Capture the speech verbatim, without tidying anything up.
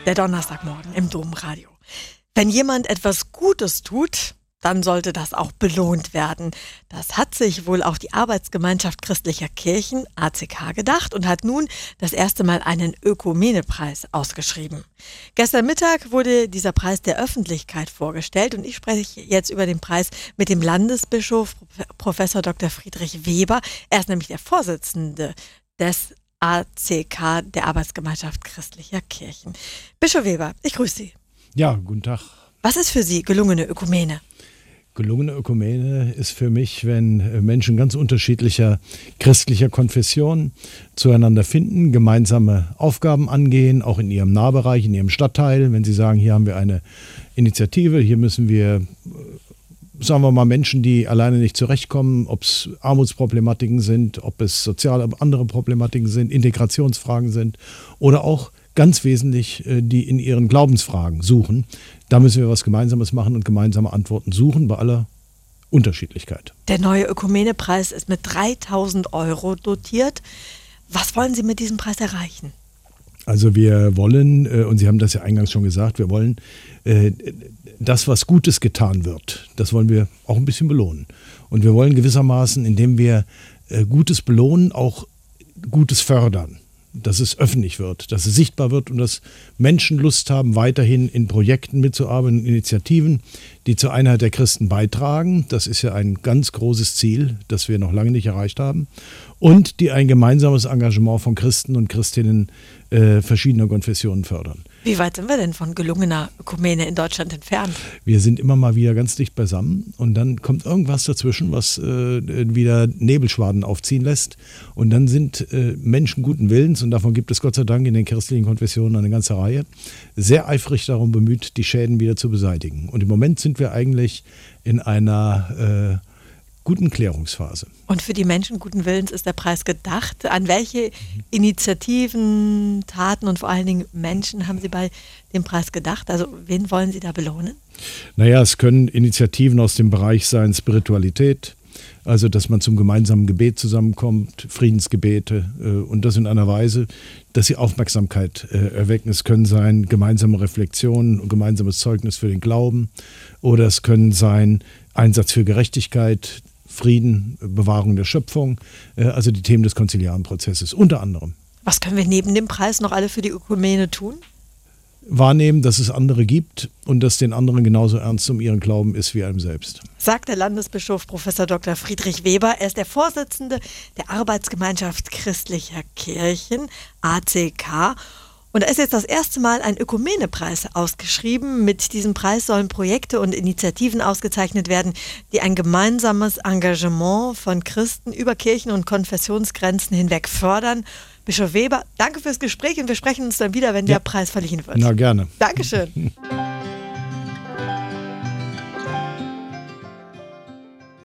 Der Donnerstagmorgen im Domradio. Wenn jemand etwas Gutes tut, dann sollte das auch belohnt werden. Das hat sich wohl auch die Arbeitsgemeinschaft christlicher Kirchen, A C K, gedacht und hat nun das erste Mal einen Ökumene-Preis ausgeschrieben. Gestern Mittag wurde dieser Preis der Öffentlichkeit vorgestellt und ich spreche jetzt über den Preis mit dem Landesbischof Professor Doktor Friedrich Weber. Er ist nämlich der Vorsitzende des A C K, der Arbeitsgemeinschaft christlicher Kirchen. Bischof Weber, ich grüße Sie. Ja, guten Tag. Was ist für Sie gelungene Ökumene? Gelungene Ökumene ist für mich, wenn Menschen ganz unterschiedlicher christlicher Konfessionen zueinander finden, gemeinsame Aufgaben angehen, auch in ihrem Nahbereich, in ihrem Stadtteil. Wenn sie sagen, hier haben wir eine Initiative, hier müssen wir, sagen wir mal, Menschen, die alleine nicht zurechtkommen, ob es Armutsproblematiken sind, ob es soziale andere Problematiken sind, Integrationsfragen sind oder auch ganz wesentlich, die in ihren Glaubensfragen suchen. Da müssen wir was Gemeinsames machen und gemeinsame Antworten suchen bei aller Unterschiedlichkeit. Der neue Ökumene-Preis ist mit dreitausend Euro dotiert. Was wollen Sie mit diesem Preis erreichen? Also wir wollen, und Sie haben das ja eingangs schon gesagt, wir wollen das, was Gutes getan wird, das wollen wir auch ein bisschen belohnen. Und wir wollen gewissermaßen, indem wir Gutes belohnen, auch Gutes fördern. Dass es öffentlich wird, dass es sichtbar wird und dass Menschen Lust haben, weiterhin in Projekten mitzuarbeiten, Initiativen, die zur Einheit der Christen beitragen. Das ist ja ein ganz großes Ziel, das wir noch lange nicht erreicht haben. Und die ein gemeinsames Engagement von Christen und Christinnen äh, verschiedener Konfessionen fördern. Wie weit sind wir denn von gelungener Ökumene in Deutschland entfernt? Wir sind immer mal wieder ganz dicht beisammen und dann kommt irgendwas dazwischen, was äh, wieder Nebelschwaden aufziehen lässt. Und dann sind äh, Menschen guten Willens, und davon gibt es Gott sei Dank in den christlichen Konfessionen eine ganze Reihe, sehr eifrig darum bemüht, die Schäden wieder zu beseitigen. Und im Moment sind wir eigentlich in einer äh, guten Klärungsphase. Und für die Menschen guten Willens ist der Preis gedacht. An welche Initiativen, Taten und vor allen Dingen Menschen haben Sie bei dem Preis gedacht? Also wen wollen Sie da belohnen? Naja, es können Initiativen aus dem Bereich sein, Spiritualität, also dass man zum gemeinsamen Gebet zusammenkommt, Friedensgebete äh, und das in einer Weise, dass sie Aufmerksamkeit äh, erwecken. Es können sein gemeinsame Reflexionen und gemeinsames Zeugnis für den Glauben oder es können sein Einsatz für Gerechtigkeit, Frieden, Bewahrung der Schöpfung, äh, also die Themen des konziliaren Prozesses unter anderem. Was können wir neben dem Preis noch alle für die Ökumene tun? Wahrnehmen, dass es andere gibt und dass den anderen genauso ernst um ihren Glauben ist wie einem selbst. Sagt der Landesbischof Professor Doktor Friedrich Weber. Er ist der Vorsitzende der Arbeitsgemeinschaft christlicher Kirchen, A C K. Und da ist jetzt das erste Mal ein Ökumene-Preis ausgeschrieben. Mit diesem Preis sollen Projekte und Initiativen ausgezeichnet werden, die ein gemeinsames Engagement von Christen über Kirchen- und Konfessionsgrenzen hinweg fördern. Bischof Weber, danke fürs Gespräch und wir sprechen uns dann wieder, wenn ja. der Preis verliehen wird. Na, gerne. Dankeschön.